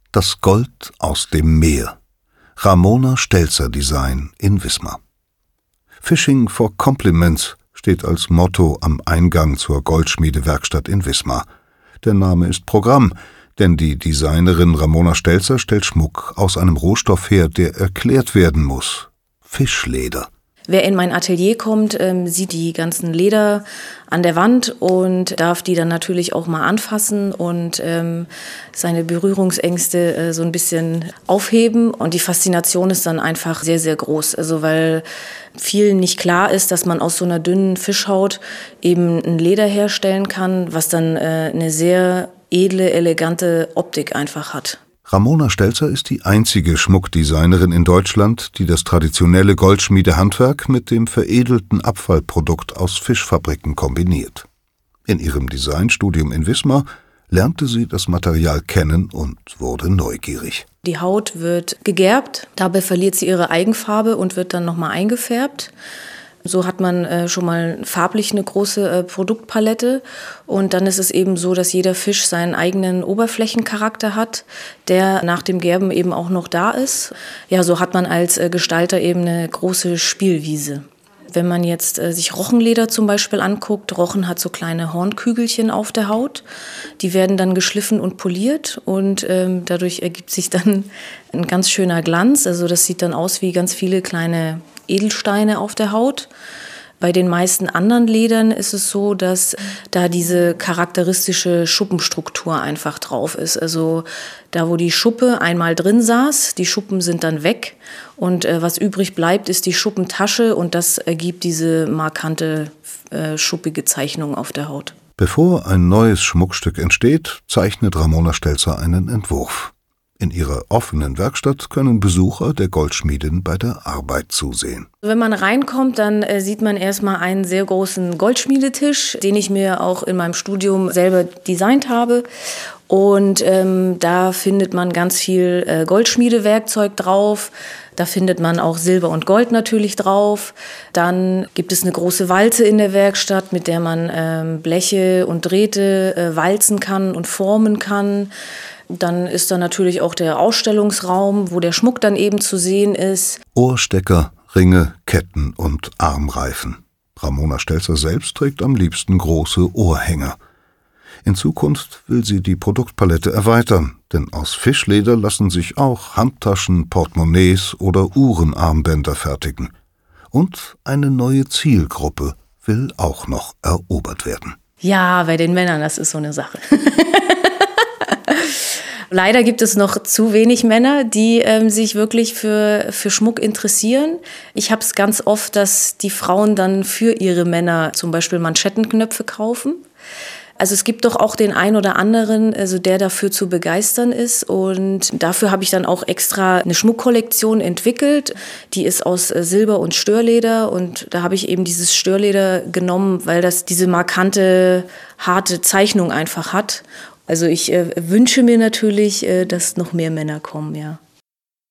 Das Gold aus dem Meer. Ramona Stelzer Design in Wismar. Fishing for Compliments steht als Motto am Eingang zur Goldschmiedewerkstatt in Wismar. Der Name ist Programm, denn die Designerin Ramona Stelzer stellt Schmuck aus einem Rohstoff her, der erklärt werden muss: Fischleder. Wer in mein Atelier kommt, sieht die ganzen Leder an der Wand und darf die dann natürlich auch mal anfassen und seine Berührungsängste so ein bisschen aufheben. Und die Faszination ist dann einfach sehr, sehr groß. Also weil vielen nicht klar ist, dass man aus so einer dünnen Fischhaut eben ein Leder herstellen kann, was dann eine sehr edle, elegante Optik einfach hat. Ramona Stelzer ist die einzige Schmuckdesignerin in Deutschland, die das traditionelle Goldschmiedehandwerk mit dem veredelten Abfallprodukt aus Fischfabriken kombiniert. In ihrem Designstudium in Wismar lernte sie das Material kennen und wurde neugierig. Die Haut wird gegerbt, dabei verliert sie ihre Eigenfarbe und wird dann nochmal eingefärbt. So hat man schon mal farblich eine große Produktpalette und dann ist es eben so, dass jeder Fisch seinen eigenen Oberflächencharakter hat, der nach dem Gerben eben auch noch da ist. Ja, so hat man als Gestalter eben eine große Spielwiese. Wenn man jetzt sich Rochenleder zum Beispiel anguckt, Rochen hat so kleine Hornkügelchen auf der Haut. Die werden dann geschliffen und poliert und dadurch ergibt sich dann ein ganz schöner Glanz. Also das sieht dann aus wie ganz viele kleine Edelsteine auf der Haut. Bei den meisten anderen Ledern ist es so, dass da diese charakteristische Schuppenstruktur einfach drauf ist. Also da, wo die Schuppe einmal drin saß, die Schuppen sind dann weg und was übrig bleibt, ist die Schuppentasche und das ergibt diese markante, schuppige Zeichnung auf der Haut. Bevor ein neues Schmuckstück entsteht, zeichnet Ramona Stelzer einen Entwurf. In ihrer offenen Werkstatt können Besucher der Goldschmiedin bei der Arbeit zusehen. Wenn man reinkommt, dann sieht man erstmal einen sehr großen Goldschmiedetisch, den ich mir auch in meinem Studium selber designt habe. Und da findet man ganz viel Goldschmiedewerkzeug drauf. Da findet man auch Silber und Gold natürlich drauf. Dann gibt es eine große Walze in der Werkstatt, mit der man Bleche und Drähte walzen kann und formen kann. Dann ist da natürlich auch der Ausstellungsraum, wo der Schmuck dann eben zu sehen ist. Ohrstecker, Ringe, Ketten und Armreifen. Ramona Stelzer selbst trägt am liebsten große Ohrhänger. In Zukunft will sie die Produktpalette erweitern, denn aus Fischleder lassen sich auch Handtaschen, Portemonnaies oder Uhrenarmbänder fertigen. Und eine neue Zielgruppe will auch noch erobert werden. Ja, bei den Männern, das ist so eine Sache. Leider gibt es noch zu wenig Männer, die sich wirklich für Schmuck interessieren. Ich habe es ganz oft, dass die Frauen dann für ihre Männer zum Beispiel Manschettenknöpfe kaufen. Also es gibt doch auch den einen oder anderen, also der dafür zu begeistern ist. Und dafür habe ich dann auch extra eine Schmuckkollektion entwickelt. Die ist aus Silber und Störleder. Und da habe ich eben dieses Störleder genommen, weil das diese markante, harte Zeichnung einfach hat. Also ich wünsche mir natürlich, dass noch mehr Männer kommen, ja.